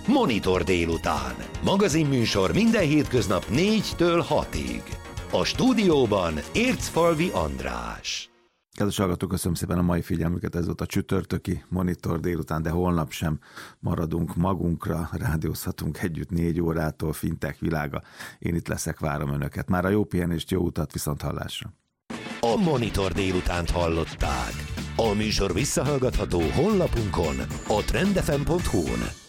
Monitor délután. Magazinműsor minden hétköznap 4-től 6-ig. A stúdióban Ércfalvi András. Kedves hallgatók, köszönöm szépen a mai figyelmüket, ez volt a csütörtöki Monitor délután, de holnap sem maradunk magunkra, rádiózhatunk együtt 4 órától, fintech világa. Én itt leszek, várom önöket. Már a jó pihenést, jó utat, viszonthallásra. A Monitor délutánt hallották. A műsor visszahallgatható honlapunkon, a trendfm.hu-n.